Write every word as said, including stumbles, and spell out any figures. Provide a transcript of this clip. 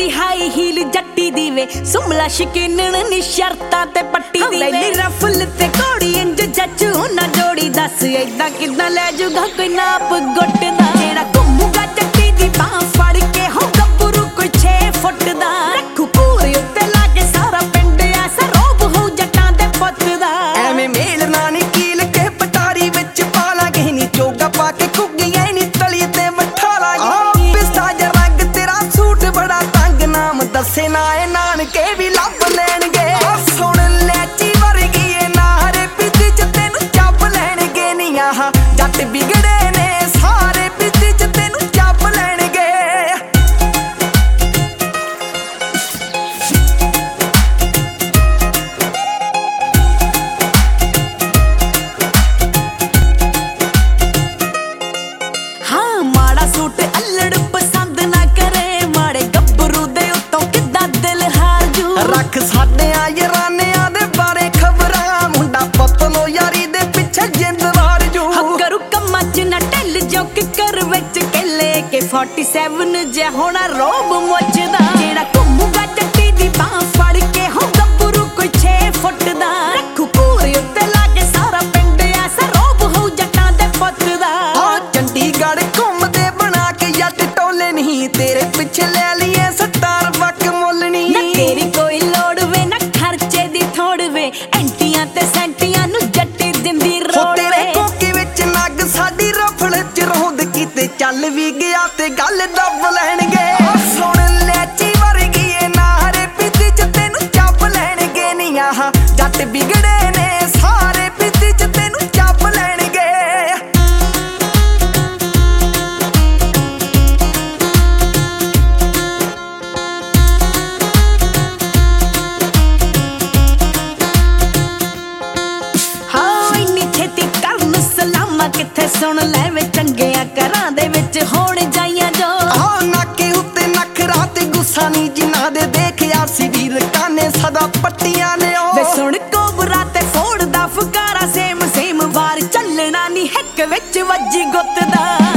दी high heel Jatti दी वे सुमला शकीनन नी शर्तां ते पट्टी दी वे रफल ते कोड़ी इंज जच्चू ना जोड़ी दस ऐदा किदां ले जूगा कोई नाप गुट दा जेड़ा घुमूगा जट्टी दी बाह फड़ के हो गब्बरू कोई छे फुट दा रखू पूरे उत्ते लाके सारा पिंड ऐसा रोब हो जट्टां दे पुੱਤ दा ਐਵੇਂ ਮੇਲ ਨਾ ਨੀ कील के पटारी विच पा लांगे नी चोगा पा के घुग्गियां नी तली ते मठा लांगे पिस्ता जा रंग तेरा सूट बड़ा तंग नाम दसे ना ए नानके भी लभ लैणगे सुण लैची वर्गी ए नारे पिच च तैनू चप लैणगे नी आह जट बिगड़े ने सारे पिच च तैनू चप लैणगे हाँ माड़ा सूट अल्लड़ पसंद ना करे माड़े गब्बरू दे उत्तों किद्दां दिल हार जू रख साडियां यारानियां दे बारे खबरां मुंडा पतलो यारी दे पिछे जिंद वार जू करू कम्मां च ना ढिल जोक कर विच केले के सैंतालीस जे होना रोब मुझदा जेड़ा घुमूगा जट्टी दी बाह फड़ के हो गब्बरू कोई छे फुट दा रखू पूरे उत्ते लाके सारा पिंड ऐसा रोब हो जट्टां दे पुੱਤ दा हाँ चंडीगढ़ घूमदे बना के जट टोले नहीं तेरे पिछे ले लिए सतार वक मुल ना नहीं तेरी कोई लोड़ वे ना खर्चे दी थोड़ वे एंटियां ते सेंटियां नु जट्टी दिंदी हो रोड़ तेरे वे कोके विच नग साडी रफड़ च रौंद कीते चल भी गया ते गल दब लैणगे सुण लैची वर्गी ए नारे पिच च तैनू चप लैणगे नी आह जट बिगड़े ने सारे पिच च तैनू चप लैणगे हाँ इन्नी छेती करन सलामा किथे सुन ले वे चंगियां घरां दे विच होण जाइयां जो हाँ नाके उत्ते नखरा ते गुस्सा नी जिन्ना दे देखिया सी वीर काने सदा पट्टियां ने ओ वे सुण कोबरा ते फोड़ दा फकारा सेम सेम वार चलना नी हिक विच वज्जी गुੱਤ दा